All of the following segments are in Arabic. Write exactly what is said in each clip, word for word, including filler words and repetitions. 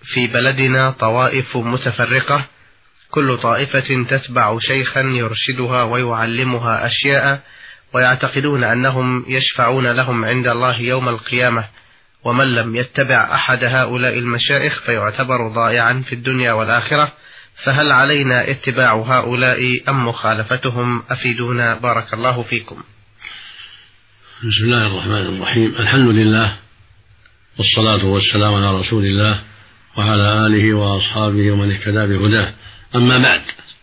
في بلدنا طوائف متفرقة، كل طائفة تتبع شيخا يرشدها ويعلمها أشياء، ويعتقدون أنهم يشفعون لهم عند الله يوم القيامة، ومن لم يتبع أحد هؤلاء المشايخ فيعتبر ضائعا في الدنيا والآخرة، فهل علينا اتباع هؤلاء أم مخالفتهم؟ أفيدونا بارك الله فيكم. بسم الله الرحمن الرحيم. الحمد لله والصلاة والسلام على رسول الله وعلى آله وأصحابه ومن اهتدى بهداه، أما بعد،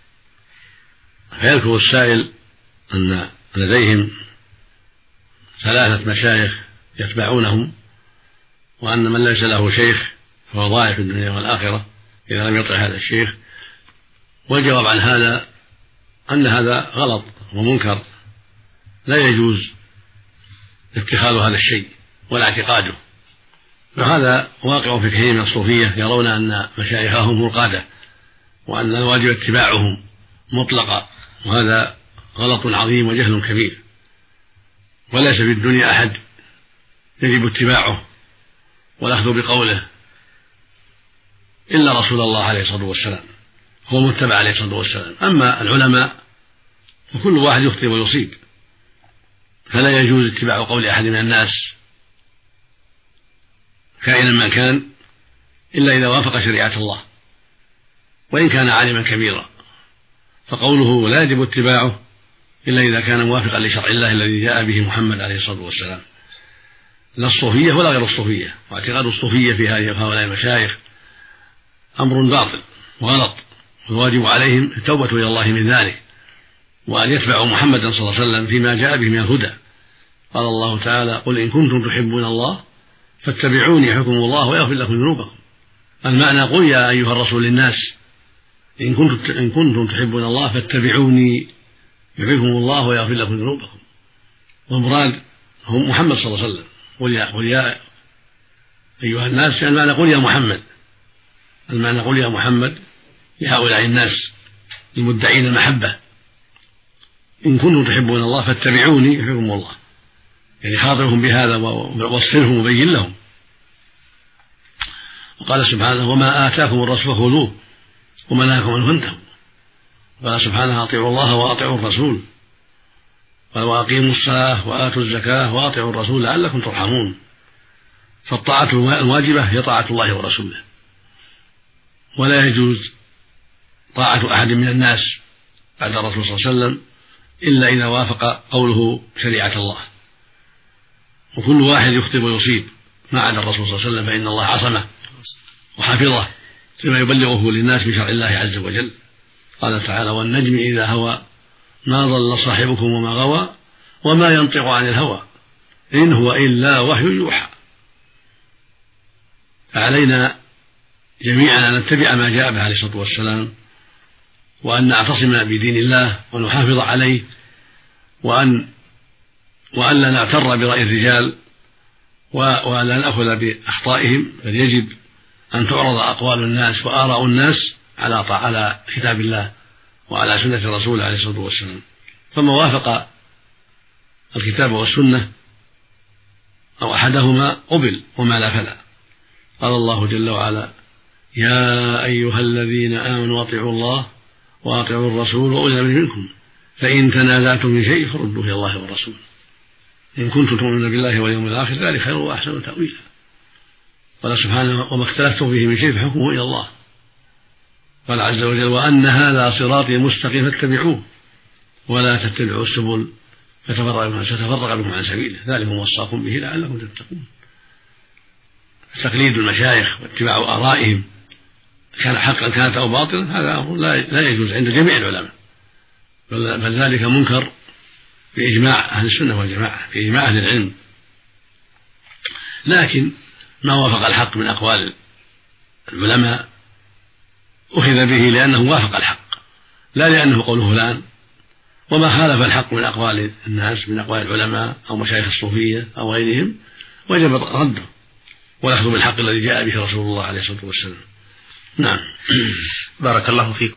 فيذكر السائل أن لديهم ثلاثة مشايخ يتبعونهم، وأن من ليس له شيخ فهو ضائع في الدنيا والآخرة إذا لم يطع هذا الشيخ. والجواب عن هذا أن هذا غلط ومنكر، لا يجوز اتخاذ هذا الشيء ولا اعتقاده، وهذا واقع في كثير من الصوفية، يرون أن مشايخهم القادة وأن الواجب اتباعهم مطلقا، وهذا غلط عظيم وجهل كبير، وليس في الدنيا أحد يجب اتباعه والأخذ بقوله إلا رسول الله عليه الصلاة والسلام، هو متبع عليه الصلاة والسلام. أما العلماء فكل واحد يخطئ ويصيب، فلا يجوز اتباع قول أحد من الناس كائنا ما كان إلا إذا وافق شريعة الله، وإن كان عالما كبيرا، فقوله لا يجب اتباعه إلا إذا كان موافقا لشرع الله الذي جاء به محمد عليه الصلاة والسلام. لا الصوفية ولا غير الصوفية، واعتقاد الصوفية في هؤلاء المشايخ أمر باطل وغلط، والواجب عليهم التوبة إلى الله من ذلك، وأن يتبعوا محمدا صلى الله عليه وسلم فيما جاء به من الهدى. قال الله تعالى: قل إن كنتم تحبون الله فاتبعوني يحبكم الله ويغفر لكم ذنوبكم. المعنى: قل يا أيها الرسول للناس إن كنتم, إن كنتم تحبون الله فاتبعوني يحبكم الله ويغفر لكم ذنوبكم. والمراد هم محمد صلى الله عليه وسلم. قل يا, قل يا أيها الناس، المعنى قل يا محمد، المعنى قل يا محمد لهؤلاء الناس المدعين المحبة: إن كنتم تحبون الله فاتبعوني يحبكم الله، يعني خاطرهم بهذا ووصلهم وبين لهم. وقال سبحانه: وما آتاكم الرسول فخذوه وما نهاكم عنه فانتهوا. قال سبحانه: أطيعوا الله وأطيعوا الرسول، قال: وأقيموا الصلاة وآتوا الزكاة وأطيعوا الرسول لعلكم ترحمون. فالطاعة الواجبة هي طاعة الله ورسوله، ولا يجوز طاعة أحد من الناس بعد الرسول صلى الله عليه وسلم إلا إذا وافق قوله شريعة الله. وكل واحد يخطئ ويصيب ما عدا الرسول صلى الله عليه وسلم، فإن الله عصمه وحفظه لما يبلغه للناس من شرع الله عز وجل. قال تعالى: والنجم إذا هوى ما ضل صاحبكم وما غوى وما ينطق عن الهوى إن هو إلا وحي يوحى. فعلينا جميعا أن نتبع ما جاء به عليه الصلاة والسلام، وأن نعتصم بدين الله ونحافظ عليه، وأن وأن لا نغتر برأي الرجال ولا نأخذ بأخطائهم، بل يجب أن تعرض أقوال الناس وآراء الناس على على كتاب الله وعلى سنة الرسول عليه الصلاة والسلام، فما وافق الكتاب والسنة أو أحدهما قبل وما لا فلا. قال الله جل وعلا: يا أيها الذين آمنوا أطيعوا الله وأطيعوا الرسول وأولي الأمر منكم فإن تنازعتم من شيء فردوه إلى الله والرسول إن كنتم تؤمنون بالله واليوم الآخر ذلك خير وأحسن تأويلا. قال سبحانه: وما اختلفتم فيه من شيء فحكمه إلى الله. قال عز وجل: وأن هذا صراطي مستقيم فاتبعوه ولا تتبعوا السبل فتفرق بكم عن سبيله ذلكم وصاكم به لعلكم تتقون. تقليد المشايخ واتباع آرائهم كان حقا كانت أو باطلا هذا أمر لا يجوز عند جميع العلماء، بل ذلك منكر بإجماع أهل السنة والجماعة، بإجماع أهل العلم. لكن ما وافق الحق من أقوال العلماء أخذ به لأنه وافق الحق لا لأنه قول فلان، وما خالف الحق من أقوال الناس من أقوال العلماء أو مشايخ الصوفية أو غيرهم وجب رده والأخذ بالحق الذي جاء به رسول الله عليه الصلاة والسلام. نعم. بارك الله فيكم.